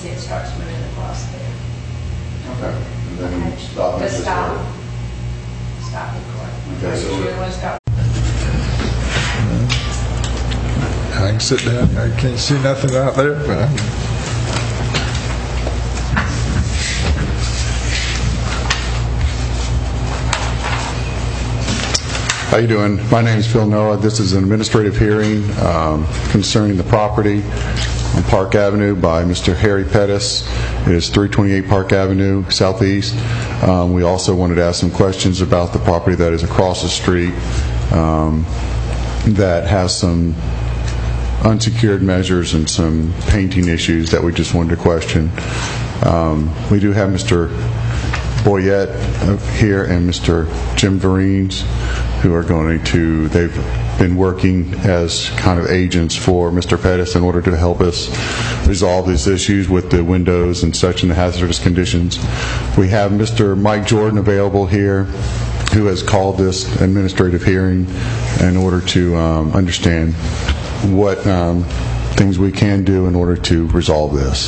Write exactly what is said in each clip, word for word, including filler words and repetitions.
see it starts moving across there. Okay. And then Okay. stop. To stop. Stop it, correct. Okay, so Sure, let's stop. I can sit down. I can't see nothing out there, but I can. How you doing? My name is Phil Noah. This is an administrative hearing um, concerning the property on Park Avenue by Mister Harry Pettis. It is three twenty-eight Park Avenue, Southeast. Um, we also wanted to ask some questions about the property that is across the street um, that has some unsecured measures and some painting issues that we just wanted to question. Um, we do have Mister Boyette here and Mister Jim Vereen's, who are going to, they've been working as kind of agents for Mister Pettis in order to help us resolve these issues with the windows and such and the hazardous conditions. We have Mister Mike Jordan available here, who has called this administrative hearing in order to um, understand what um, things we can do in order to resolve this.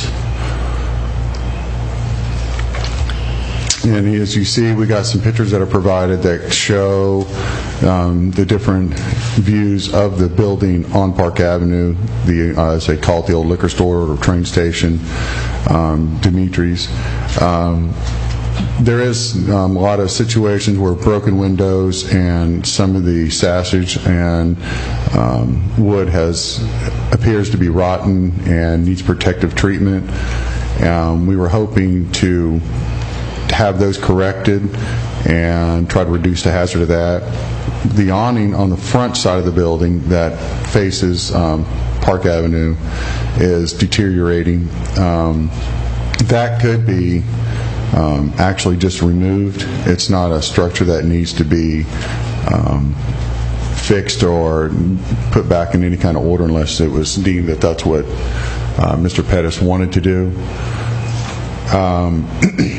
And as you see, we got some pictures that are provided that show um, the different views of the building on Park Avenue, the uh, as they call it, the old liquor store or train station, um, Dimitri's. Um, there is um, a lot of situations where broken windows and some of the sausage and um, wood has appears to be rotten and needs protective treatment. Um, we were hoping to have those corrected and try to reduce the hazard of that. The awning on the front side of the building that faces um, Park Avenue is deteriorating. Um, that could be um, actually just removed. It's not a structure that needs to be um, fixed or put back in any kind of order unless it was deemed that that's what uh, Mister Pettis wanted to do. Um,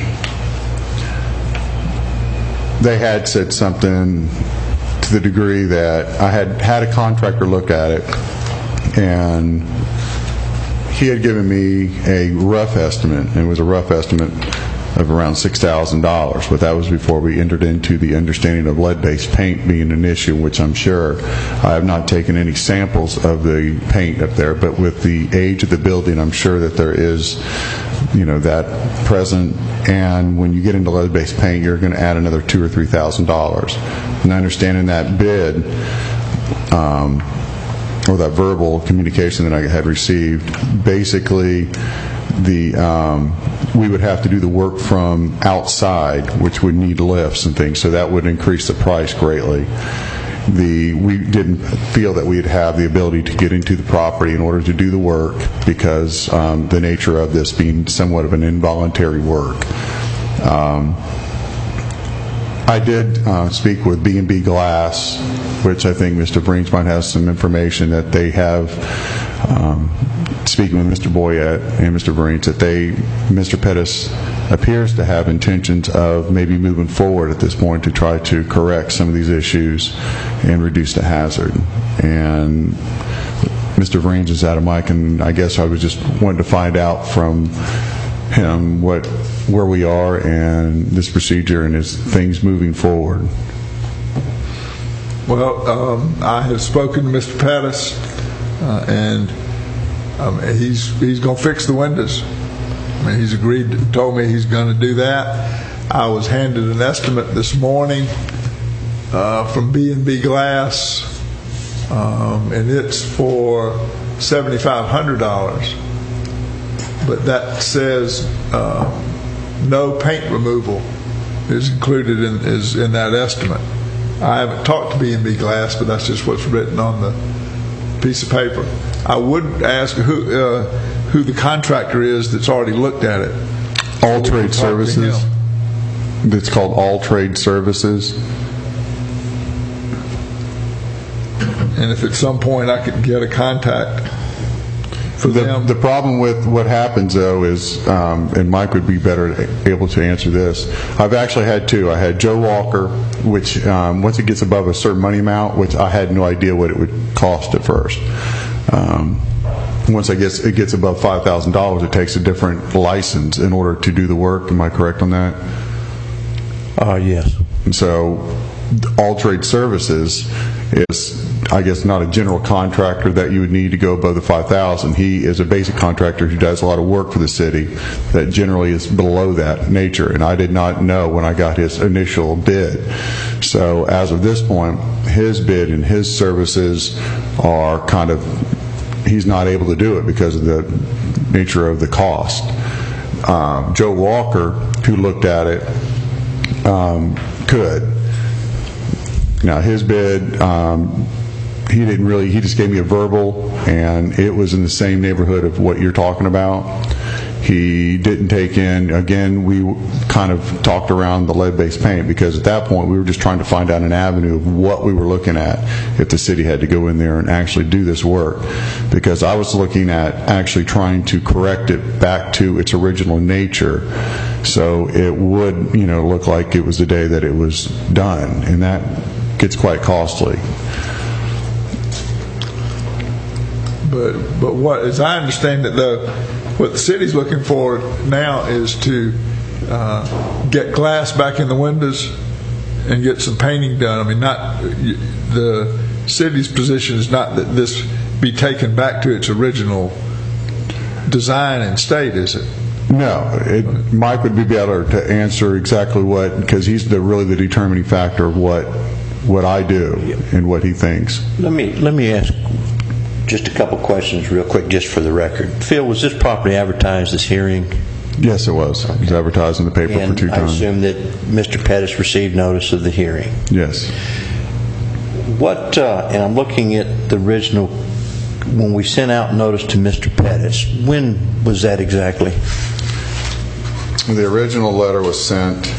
They had said something to the degree that I had had a contractor look at it, and he had given me a rough estimate, and it was a rough estimate of around six thousand dollars, but that was before we entered into the understanding of lead-based paint being an issue, which I'm sure. I have not taken any samples of the paint up there, but with the age of the building, I'm sure that there is, you know, that present. And when you get into lead-based paint, you're going to add another two or three thousand dollars. And understanding that bid, um, or that verbal communication that I had received, basically, the um, we would have to do the work from outside, which would need lifts and things. So that would increase the price greatly. The we didn't feel that we'd have the ability to get into the property in order to do the work because um, the nature of this being somewhat of an involuntary work. Um, I did uh, speak with B and B Glass, which I think Mister Breens might have some information that they have. Um, speaking with Mister Boyette and Mister Breens, that they, Mister Pettis appears to have intentions of maybe moving forward at this point to try to correct some of these issues and reduce the hazard. And Mister Breens is out of mic, and I guess I was just wanting to find out from him what where we are and this procedure and his things moving forward. Well, um, I have spoken to Mister Pettis, uh, and um, he's he's going to fix the windows. I mean, he's agreed, to, told me he's going to do that. I was handed an estimate this morning uh, from B and B Glass, um, and it's for seventy-five hundred dollars. But that says uh, no paint removal is included in is in that estimate. I haven't talked to B and B Glass, but that's just what's written on the piece of paper. I would ask who uh, who the contractor is that's already looked at it. All Trade Services. It's called All Trade Services. And if at some point I could get a contact for the, them. The problem with what happens, though, is, um, and Mike would be better able to answer this, I've actually had two. I had Joe Walker, which um, once it gets above a certain money amount, which I had no idea what it would cost at first. Um, once it gets, it gets above five thousand dollars, it takes a different license in order to do the work. Am I correct on that? Uh, yes. And so All Trade Services is, I guess, not a general contractor that you would need to go above the five thousand. He is a basic contractor who does a lot of work for the city that generally is below that nature, and I did not know when I got his initial bid. So as of this point, his bid and his services are kind of, he's not able to do it because of the nature of the cost. Um, Joe Walker, who looked at it, um, could. Now, his bid, um, he didn't really, he just gave me a verbal, and it was in the same neighborhood of what you're talking about. He didn't take in, again, we kind of talked around the lead-based paint, because at that point we were just trying to find out an avenue of what we were looking at if the city had to go in there and actually do this work. Because I was looking at actually trying to correct it back to its original nature, so it would, you know, look like it was the day that it was done, and that gets quite costly. But but what, as I understand it, though, what the city's looking for now is to uh, get glass back in the windows and get some painting done. I mean, not the city's position is not that this be taken back to its original design and state, is it? No, it, Mike would be able to answer exactly what, because he's the really the determining factor of what what I do and what he thinks. Let me let me ask just a couple questions real quick, just for the record. Phil, was this property advertised, this hearing? Yes, it was. It was advertised in the paper And for two I times. assume that Mister Pettis received notice of the hearing. Yes. What, uh, and I'm looking at the original, when we sent out notice to Mister Pettis, when was that exactly? The original letter was sent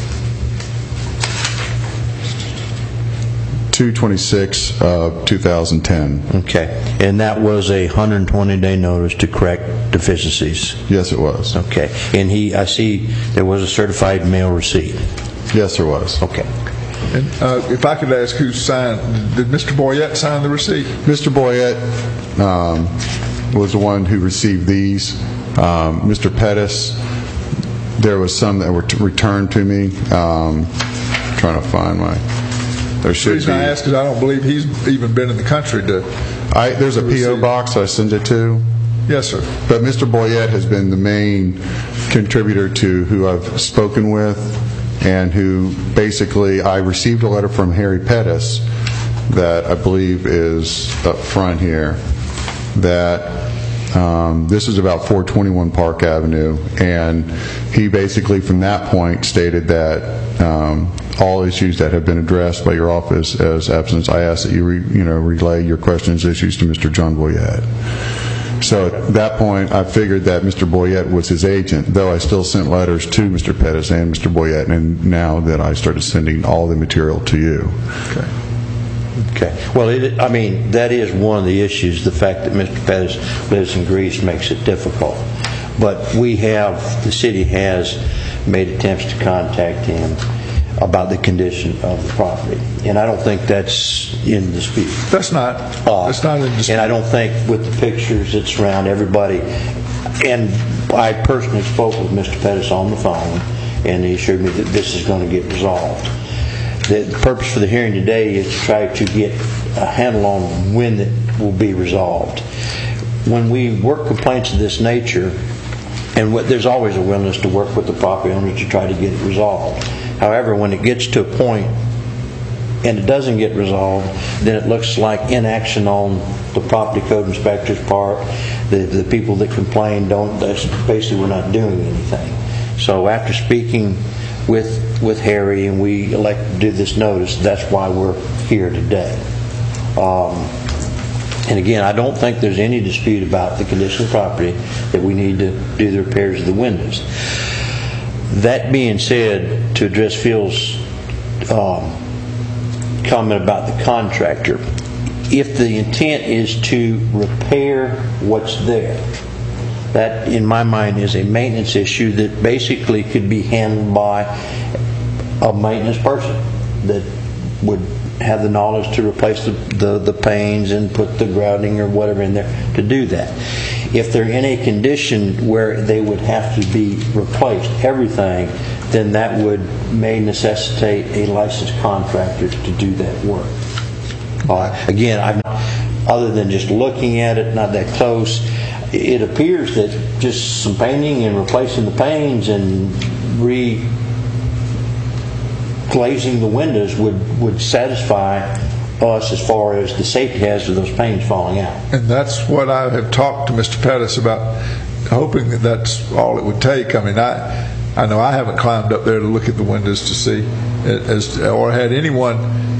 two twenty-six of two thousand ten. Okay. And that was a one hundred twenty day notice to correct deficiencies? Yes, it was. Okay. And he, I see there was a certified mail receipt? Yes, there was. Okay. And uh, if I could ask who signed, did Mister Boyette sign the receipt? Mister Boyette um, was the one who received these. Um, Mister Pettis, there was some that were t- returned to me. Um, trying to find my... There should The reason be. I ask is I don't believe he's even been in the country to... I, there's a P O box I send it to. Yes, sir. But Mister Boyette has been the main contributor to who I've spoken with, and who basically, I received a letter from Harry Pettis that I believe is up front here, that um, this is about four twenty-one Park Avenue, and he basically from that point stated that um, all issues that have been addressed by your office as absence, I ask that you re, you know relay your questions, issues to Mister John Boyette. So at that point, I figured that Mister Boyette was his agent, though I still sent letters to Mister Pettis and Mister Boyette, and now that I started sending all the material to you. Okay. Okay. Well, it, I mean, that is one of the issues. The fact that Mister Pettis lives in Greece makes it difficult. But we have, the city has made attempts to contact him about the condition of the property. And I don't think that's in dispute. That's not. Uh, that's not in dispute. And I don't think with the pictures that surround everybody, and I personally spoke with Mister Pettis on the phone, and he assured me that this is going to get resolved. The purpose for the hearing today is to try to get a handle on when it will be resolved. When we work complaints of this nature, and what, there's always a willingness to work with the property owner to try to get it resolved. However, when it gets to a point and it doesn't get resolved, then it looks like inaction on the property code inspector's part. The, the people that complain don't, that's basically we're not doing anything. So after speaking with with Harry, and we elected to do this notice, that's why we're here today. Um, and again, I don't think there's any dispute about the condition of the property, that we need to do the repairs of the windows. That being said, to address Phil's um, comment about the contractor, if the intent is to repair what's there, that in my mind is a maintenance issue that basically could be handled by a maintenance person that would have the knowledge to replace the, the, the panes and put the grouting or whatever in there to do that. If they're in a condition where they would have to be replaced, everything, then that would may necessitate a licensed contractor to do that work. Uh, again, I've other than just looking at it, not that close, it appears that just some painting and replacing the panes and re glazing the windows would, would satisfy us as far as the safety hazard of those panes falling out. And that's what I have talked to Mister Pettis about, hoping that that's all it would take. I mean, I I know I haven't climbed up there to look at the windows to see, as or had anyone,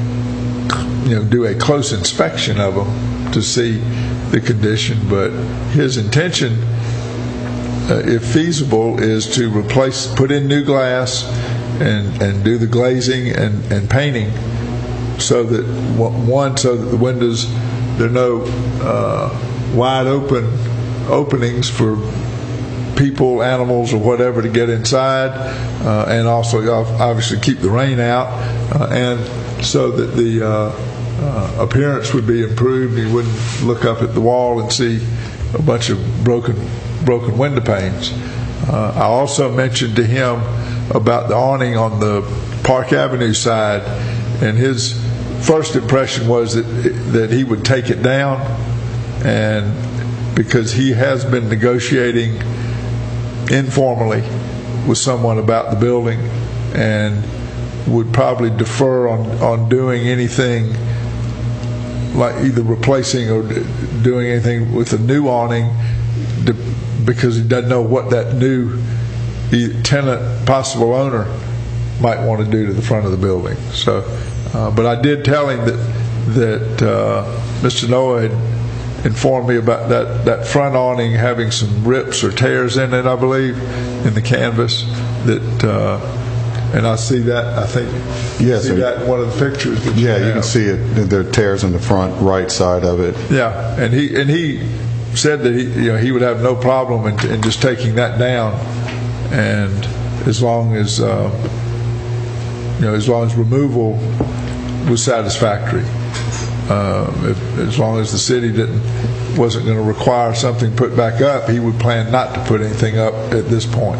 you know, do a close inspection of them to see the condition. But his intention, uh, if feasible, is to replace, put in new glass, and and do the glazing and, and painting, so that one, so that the windows, there are no uh, wide open openings for people, animals, or whatever to get inside, uh, and also obviously keep the rain out, uh, and so that the uh, uh, appearance would be improved. You wouldn't look up at the wall and see a bunch of broken broken window panes. Uh, I also mentioned to him about the awning on the Park Avenue side, and his first impression was that that he would take it down, and because he has been negotiating informally with someone about the building, and would probably defer on, on doing anything like either replacing or doing anything with a new awning, because he doesn't know what that new tenant, possible owner, might want to do to the front of the building. So, uh, but I did tell him that that uh, Mister Noah had informed me about that, that front awning having some rips or tears in it, I believe, in the canvas. That uh, and I see that. I think you yes, see that in one of the pictures. That yeah, you, you can see it. There are tears in the front right side of it. Yeah, and he and he said that he you know he would have no problem in, in just taking that down, and as long as uh, you know as long as removal was satisfactory. Uh, if, as long as the city didn't wasn't going to require something put back up, he would plan not to put anything up at this point.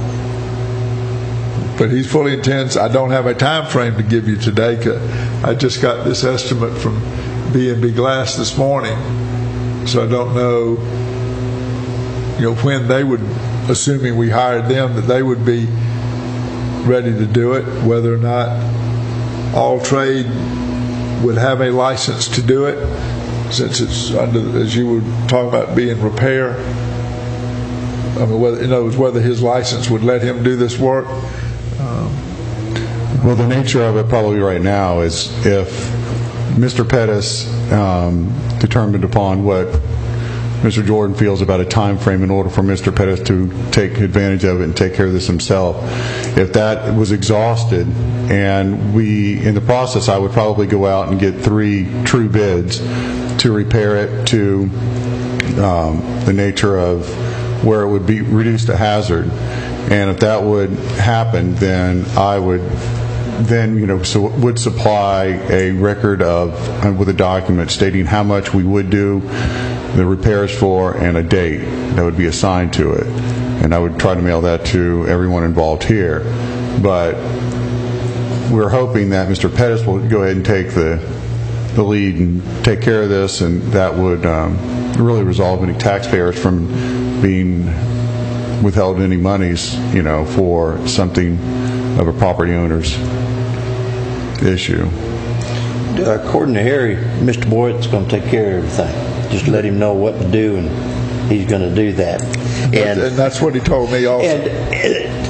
But he fully intends. I don't have a time frame to give you today, 'cause I just got this estimate from B and B Glass this morning, so I don't know, you know, when they would, assuming we hired them, that they would be ready to do it. Whether or not All Trade would have a license to do it, since it's under, as you were talking about, being repair. I mean, whether, in other words, whether his license would let him do this work. Um, well, the nature of it probably right now is if Mister Pettis um, determined upon what Mister Jordan feels about a time frame in order for Mister Pettis to take advantage of it and take care of this himself. If that was exhausted, and we, in the process, I would probably go out and get three true bids to repair it to um, the nature of where it would be reduced to hazard. And if that would happen, then I would then, you know, so would supply a record of, uh, with a document stating how much we would do the repairs for and a date that would be assigned to it. And I would try to mail that to everyone involved here. But we're hoping that Mister Pettis will go ahead and take the the lead and take care of this, and that would um, really resolve any taxpayers from being withheld any monies, you know, for something of a property owner's issue. Uh, according to Harry, Mister Boyd's going to take care of everything. Just let him know what to do, and he's going to do that. And, and that's what he told me also. And,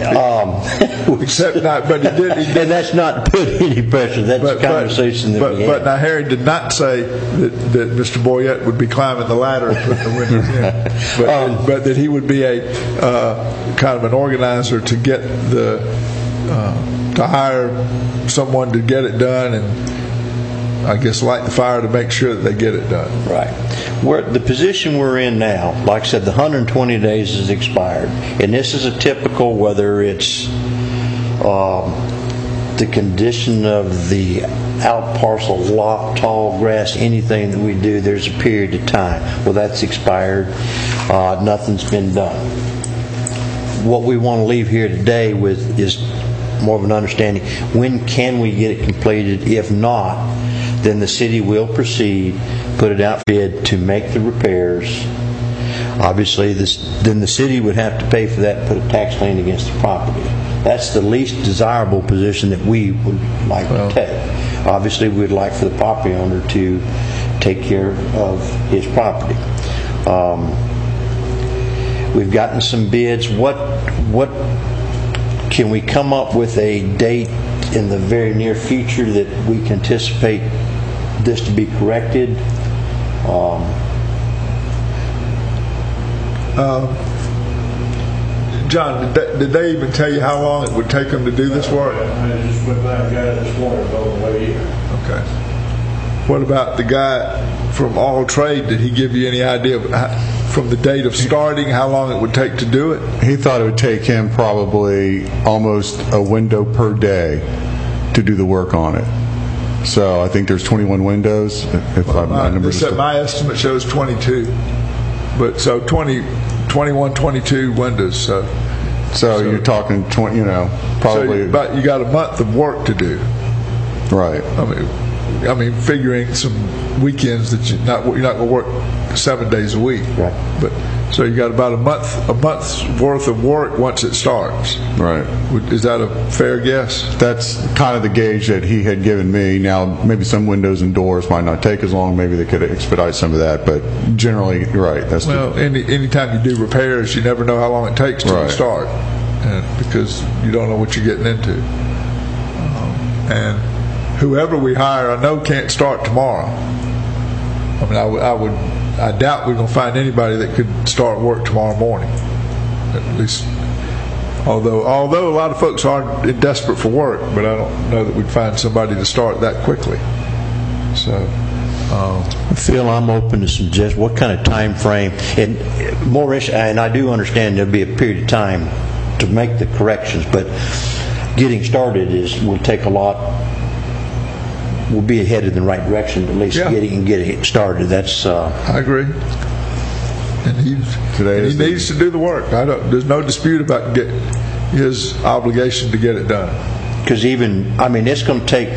um, Except not, but he did. He did. And that's not to put any pressure. That's but, a conversation but, that but, we had. But now Harry did not say that, that Mister Boyette would be climbing the ladder and putting the windows in, but, um, but that he would be a uh, kind of an organizer to get the uh, to hire someone to get it done, and I guess light the fire to make sure that they get it done. Right. We're, the position we're in now, like I said, the one hundred twenty days is expired, and this is a typical, whether it's um, the condition of the out parcel, lot, tall grass, anything that we do, there's a period of time. Well, that's expired. Uh, nothing's been done. What we want to leave here today with is more of an understanding. When can we get it completed? If not, then the city will proceed, put it out for bid to make the repairs. Obviously, this, then the city would have to pay for that and put a tax lien against the property. That's the least desirable position that we would like Well. to take. Obviously, we'd like for the property owner to take care of his property. Um, we've gotten some bids. What what can we come up with a date in the very near future that we can anticipate this to be corrected? Um, John, did they, did they even tell you how long it would take them to do this work? I just went by and got it this morning, on the way here. Okay. What about the guy from All Trade? Did he give you any idea of how, from the date of starting, how long it would take to do it? He thought it would take him probably almost a window per day to do the work on it. So I think there's twenty-one windows. If I, my My, numbers this- my estimate shows twenty-two. But so twenty, twenty-one, twenty-two windows. So, so you're talking twenty, you know, so probably you, but you got a month of work to do. right. I mean, I mean, figuring some weekends that you not you're not going to work seven days a week. Right. But so you got about a month a month's worth of work once it starts. Right. Would- Is that a fair guess? That's kind of the gauge that he had given me. Now, maybe some windows and doors might not take as long. Maybe they could expedite some of that. But generally, you're right. That's Well, the, any anytime you do repairs, you never know how long it takes till Right. you start, and because you don't know what you're getting into. Um, and whoever we hire, I know can't start tomorrow. I mean, I would, I would, I doubt we're going to find anybody that could start work tomorrow morning. At least, although although a lot of folks are desperate for work, but I don't know that we'd find somebody to start that quickly. So. Um, Phil, I'm open to suggest what kind of time frame, and more, issue- and I do understand there'll be a period of time to make the corrections, but getting started is will take a lot. We'll be headed in the right direction, at least Yeah. getting and getting it started. That's uh, I agree. And he's Today and he is the- needs to do the work. I don't. There's no dispute about get, his obligation to get it done. because even I mean it's going to take.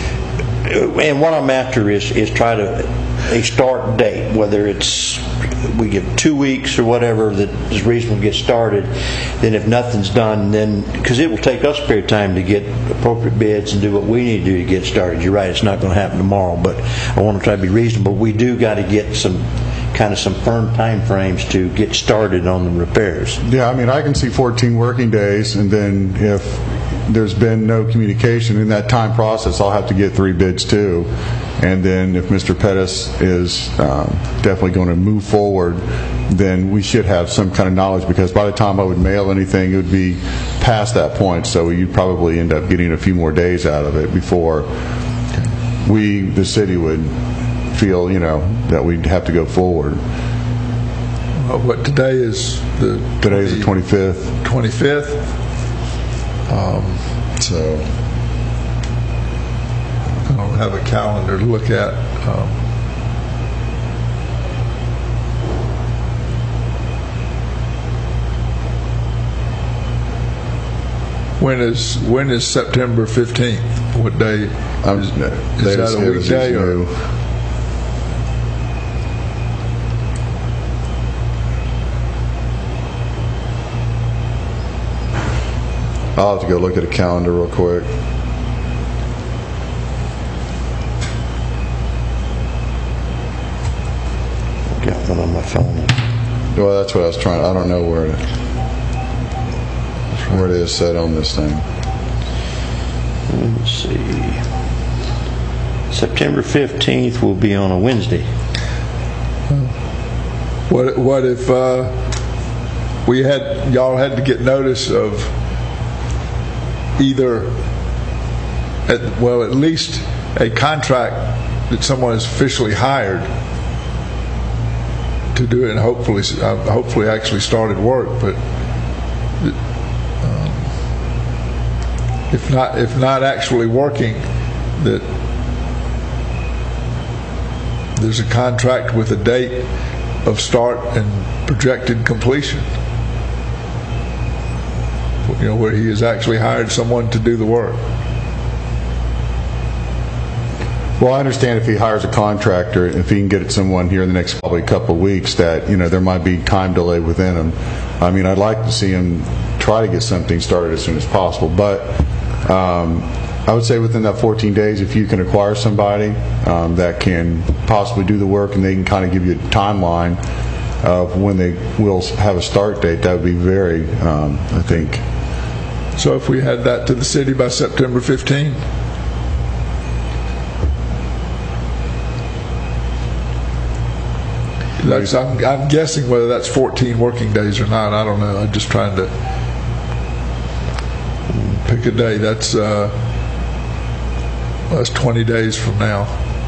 And what I'm after is is try to a start date, whether it's we give two weeks or whatever that is reasonable to get started. Then if nothing's done, then because it will take us a period of time to get appropriate bids and do what we need to do to get started. You're right; it's not going to happen tomorrow, but I want to try to be reasonable. We do got to get some kind of some firm time frames to get started on the repairs. yeah, I mean, I can see fourteen working days, and then if there's been no communication in that time process, I'll have to get three bids too. And then if Mister Pettis is um, definitely going to move forward, then we should have some kind of knowledge, because by the time I would mail anything, it would be past that point. So you'd probably end up getting a few more days out of it before we, the city, would feel, you know, that we'd have to go forward. Uh, what today is the Today's the twenty-fifth. twenty-fifth. So I don't have a calendar to look at. Um, when is when is September fifteenth? What day? I'm, Is, they is just- that it a was weekday just or? new. I'll have to go look at a calendar real quick. Got one on my phone. Well, that's what I was trying. I don't know where it, where it is set on this thing. Let's see. September fifteenth will be on a Wednesday. What what if uh, we had y'all had to get notice of either at, well at least a contract that someone is officially hired to do it, and hopefully uh, hopefully actually started work, but um, if not, if not actually working, that there's a contract with a date of start and projected completion. You know, where he has actually hired someone to do the work. Well, I understand if he hires a contractor, if he can get someone here in the next probably couple of weeks, that, you know, there might be time delay within him. I mean, I'd like to see him try to get something started as soon as possible, but um, I would say within that fourteen days, if you can acquire somebody um, that can possibly do the work and they can kind of give you a timeline of when they will have a start date, that would be very, um, I think. So if we had that to the city by September fifteenth, that's, I'm, I'm guessing whether that's fourteen working days or not. I don't know. I'm just trying to pick a day. That's uh, that's twenty days from now.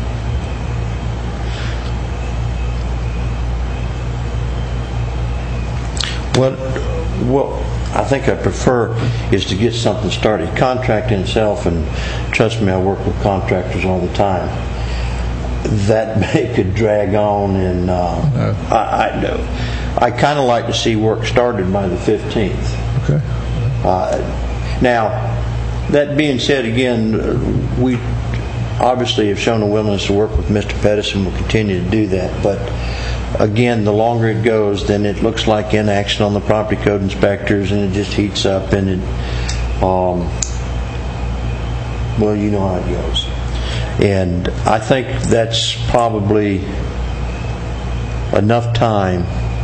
What, what I think I prefer is to get something started. Contracting itself, and trust me, I work with contractors all the time, that may could drag on, and uh, No. I, I know. I kind of like to see work started by the fifteenth. Okay. Uh, now, that being said, again, uh, we obviously have shown a willingness to work with Mister Pettis, and we'll continue to do that. But again, the longer it goes, then it looks like inaction on the property code inspectors, and it just heats up, and it, um, well, you know how it goes. And I think that's probably enough time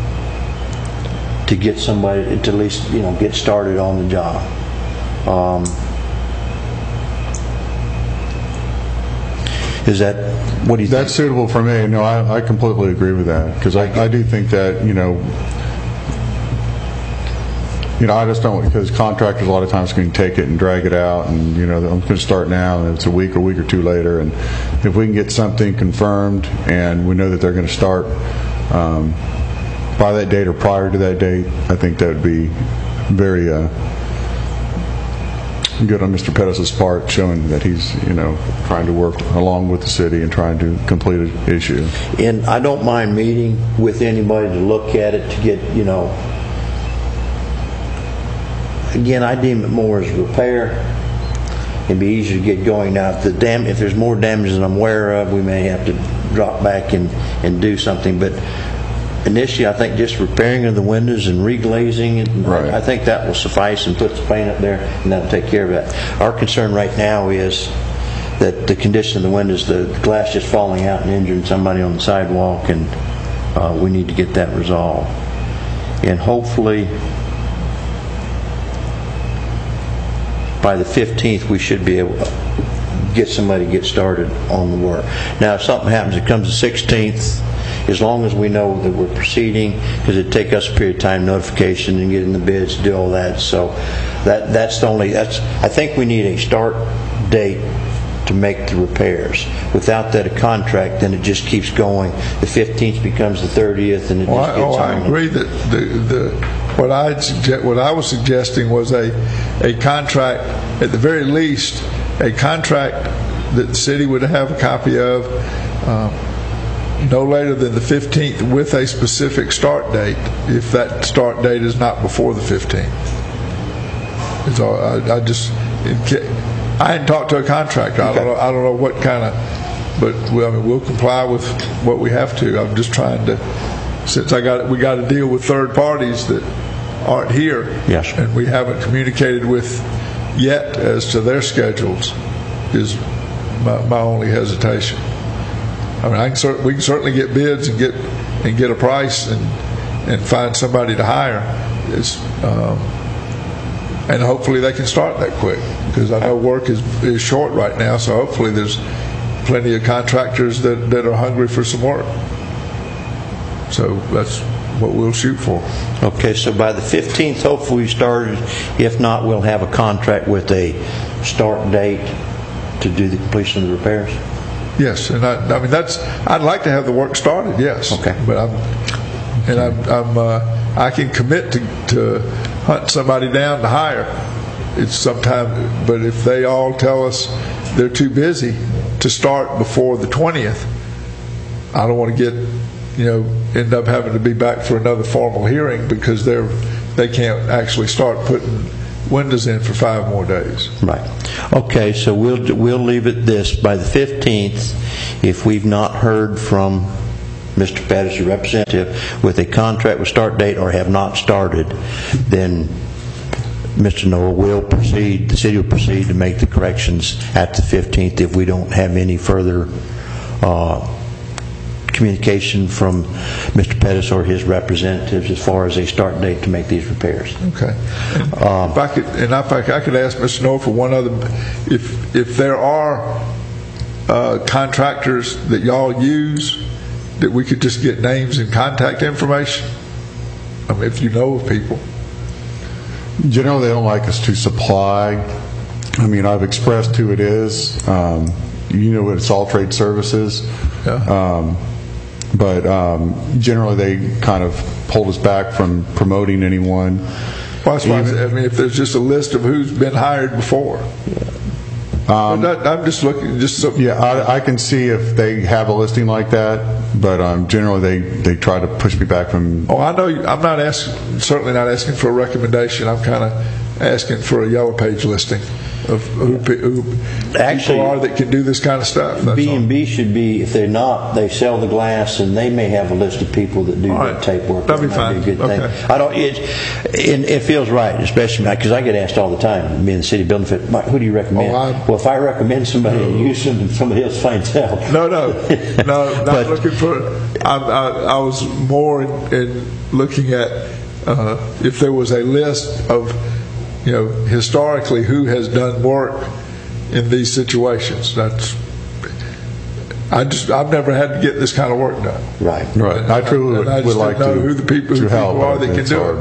to get somebody to at least, you know, get started on the job. Um, is that, what do you think? That's suitable for me. No, I, I completely agree with that, because I, I do think that, you know, you know, I just don't, because contractors a lot of times can take it and drag it out, and, you know, I'm going to start now, and it's a week or week or two later, and if we can get something confirmed and we know that they're going to start um, by that date or prior to that date, I think that would be very uh, good on Mister Pettis' part, showing that he's, you know, trying to work along with the city and trying to complete an issue. And I don't mind meeting with anybody to look at it, to get, you know, again, I deem it more as repair. It'd be easier to get going. Now, if the dam, if there's more damage than I'm aware of, we may have to drop back and, and do something. But initially, I think just repairing of the windows and reglazing it, Right. I think that will suffice, and put the paint up there, and that'll take care of that. Our concern right now is that the condition of the windows, the glass just falling out and injuring somebody on the sidewalk, and uh, we need to get that resolved. And hopefully, by the fifteenth, we should be able to get somebody to get started on the work. Now, if something happens, it comes the sixteenth, as long as we know that we're proceeding, because it'd take us a period of time, notification and getting the bids, do all that. So that that's the only, that's, I think we need a start date to make the repairs. Without that, a contract, then it just keeps going. The fifteenth becomes the thirtieth, and it Well, just I, gets oh, I on. agree that the, the what I suggest, what I was suggesting was a a contract, at the very least, a contract that the city would have a copy of um, no later than the fifteenth, with a specific start date, if that start date is not before the fifteenth. It's all, I, I just it, I hadn't talked to a contractor. I don't know. I don't know what kind of, but well, I mean, we'll comply with what we have to. I'm just trying to, since I got we got to deal with third parties that aren't here, Yes. and we haven't communicated with yet as to their schedules, is my, my only hesitation. I mean, I can cert- we can certainly get bids and get and get a price and and find somebody to hire. It's, um, and hopefully they can start that quick, because I know work is is short right now. So hopefully there's plenty of contractors that, that are hungry for some work. So that's what we'll shoot for. Okay, so by the fifteenth, hopefully we started. If not, we'll have a contract with a start date to do the completion of the repairs. Yes, and I, I mean that's. I'd like to have the work started. Yes. Okay. But I'm, and I'm, I'm uh, I can commit to, to hunt somebody down to hire it's sometime, but if they all tell us they're too busy to start before the twentieth, I don't want to get, you know, end up having to be back for another formal hearing because they're, they can't actually start putting windows in for five more days. Right. Okay, so we'll we'll leave it this. By the fifteenth, if we've not heard from Mister Pettis, your representative, with a contract with start date or have not started, then Mister Noel will proceed, the city will proceed to make the corrections at the fifteenth if we don't have any further uh, communication from Mister Pettis or his representatives as far as a start date to make these repairs. Okay. And if I could, and if I could ask Mister Noel for one other, if if there are uh, contractors that y'all use, that we could just get names and contact information. I mean, if you know of people. Generally, they don't like us to supply. I mean, I've expressed who it is. Um, you know, it's All Trade Services. Yeah. Um, but um, generally, they kind of pulled us back from promoting anyone. Well, that's why I, said, I mean, if there's just a list of who's been hired before. Um, not, I'm just looking, just so. Yeah, I, I can see if they have a listing like that, but um, generally they, they try to push me back from. Oh, I know. You, I'm not asking. Certainly not asking for a recommendation. I'm kind of asking for a yellow page listing of who, who Actually, people are that can do this kind of stuff. B and B should be, if they're not, they sell the glass, and they may have a list of people that do right. that tape work. That'd be that fine. Be a good okay. thing. I don't. It, it it feels right, especially because I get asked all the time. Me and the city building fit. Who do you recommend? Oh, well, if I recommend somebody and use them, and somebody else finds out. No, no, no. Not But, looking for. I, I, I was more in, in looking at uh, if there was a list of, you know, historically who has done work in these situations. That's. I just I've never had to get this kind of work done. Right. Right. I truly would, I just would like know to who the people, who to people help, are that can it's do hard,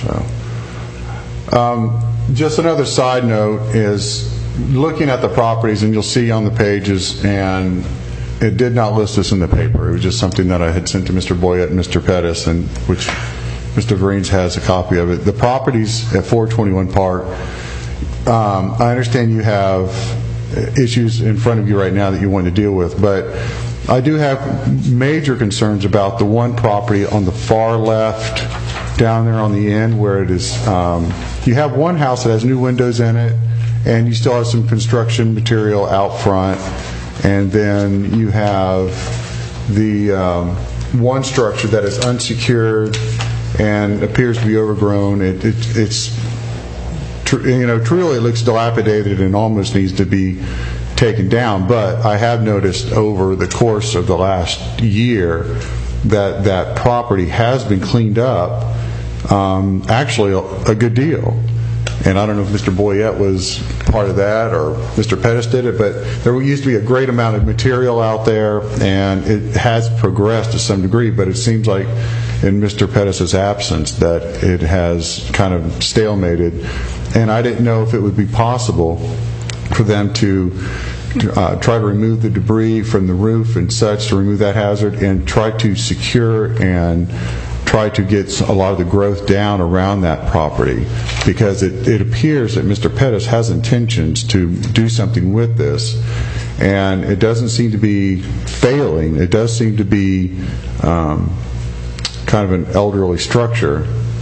it. So, um, just another side note is looking at the properties, and you'll see on the pages, and it did not list this in the paper. It was just something that I had sent to Mister Boyette and Mister Pettis, and which Mister Greens has a copy of it. The properties at four twenty-one Park. Um, I understand you have issues in front of you right now that you want to deal with, but I do have major concerns about the one property on the far left down there on the end where it is, um, you have one house that has new windows in it, and you still have some construction material out front, and then you have the um, one structure that is unsecured and appears to be overgrown. It, it, it's you know, truly it looks dilapidated and almost needs to be taken down. But I have noticed over the course of the last year that that property has been cleaned up, um, actually a, a good deal. And I don't know if Mister Boyette was part of that or Mister Pettis did it, but there used to be a great amount of material out there, and it has progressed to some degree, but it seems like in Mister Pettis' absence that it has kind of stalemated. And I didn't know if it would be possible for them to uh, try to remove the debris from the roof and such, to remove that hazard, and try to secure and try to get a lot of the growth down around that property, because it, it appears that Mister Pettis has intentions to do something with this, and it doesn't seem to be failing. It does seem to be um, kind of an elderly structure,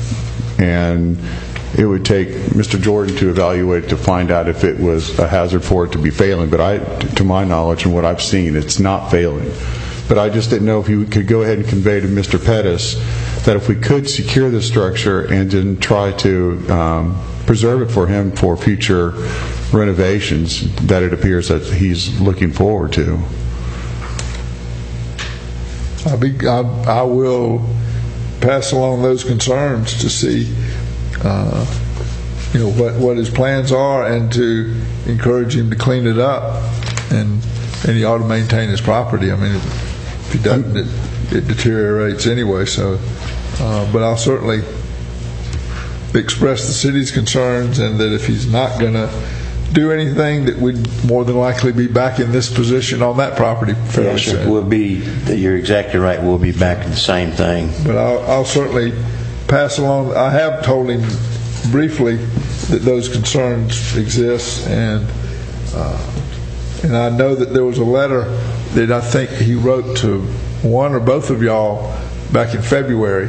and it would take Mister Jordan to evaluate it to find out if it was a hazard for it to be failing. But I, to my knowledge and what I've seen, it's not failing. But I just didn't know if you could go ahead and convey to Mister Pettis that if we could secure the structure and then try to um, preserve it for him for future renovations that it appears that he's looking forward to. I'll be, I, I will pass along those concerns to see, uh, you know, what what his plans are, and to encourage him to clean it up, and and he ought to maintain his property. I mean, if he doesn't, it, it deteriorates anyway. So, uh, but I'll certainly express the city's concerns, and that if he's not going to do anything, that we'd more than likely be back in this position on that property fairly Yes, soon. we'll be. You're exactly right. We'll be back in the same thing. But I'll, I'll certainly pass along. I have told him briefly that those concerns exist, and uh, and I know that there was a letter that I think he wrote to one or both of y'all back in February.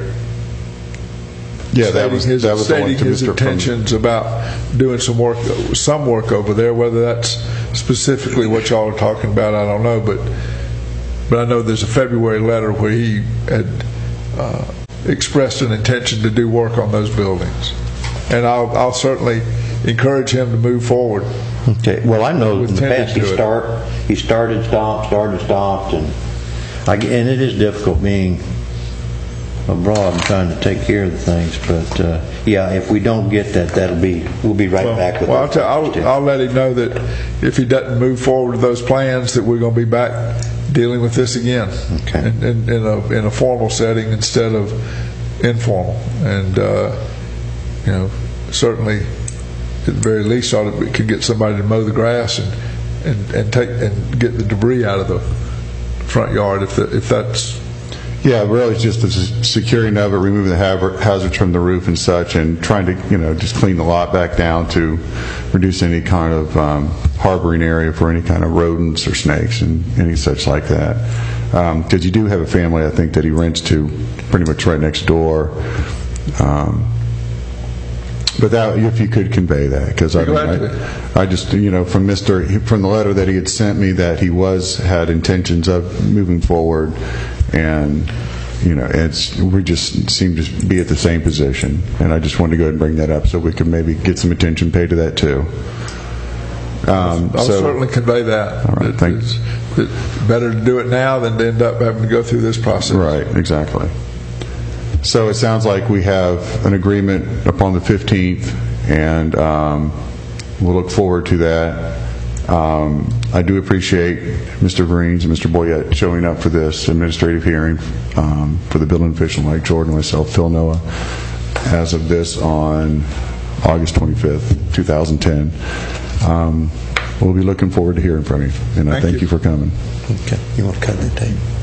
Yeah, that was, his, that was the one stating to his Mister intentions about doing some work, some work over there. Whether that's specifically what y'all are talking about, I don't know, but but I know there's a February letter where he had uh, expressed an intention to do work on those buildings, and I'll, I'll certainly encourage him to move forward. Okay. Well, I know in the With past he Tim to do it. start he started, stopped, started, stopped, and I, and it is difficult being abroad and trying to take care of the things. But uh, yeah, if we don't get that, that'll be we'll be right Well, back with. well I'll, those tell, things, too. I'll, I'll let him know that if he doesn't move forward with those plans, that we're going to be back dealing with this again, Okay. in, in, in a in a formal setting instead of informal. And uh, you know, certainly, at the very least, ought to, we could get somebody to mow the grass and and, and take and get the debris out of the front yard if the, if that's. Yeah, really, it's just the s- securing of it, removing the ha- hazards from the roof and such, and trying to, you know, just clean the lot back down to reduce any kind of um, harboring area for any kind of rodents or snakes and any such like that. Because you do have a family, I think, that he rents to pretty much right next door. Um, but that, if you could convey that, because I, Be mean, glad to. I, I just, you know, from Mister he- from the letter that he had sent me, that he was had intentions of moving forward, and you know, it's we just seem to be at the same position, and I just wanted to go ahead and bring that up so we could maybe get some attention paid to that too. Um, I'll so, certainly convey that. All right, That thank- it's, it's better to do it now than to end up having to go through this process. Right, exactly. So it sounds like we have an agreement upon the fifteenth, and um, we'll look forward to that. Um, I do appreciate Mister Greens and Mister Boyette showing up for this administrative hearing um, for the building official, Mike Jordan, myself, Phil Noah, as of this on August twenty-fifth, two thousand ten. Um, we'll be looking forward to hearing from you, and I Thank thank you. you for coming. Okay. You want to cut the tape?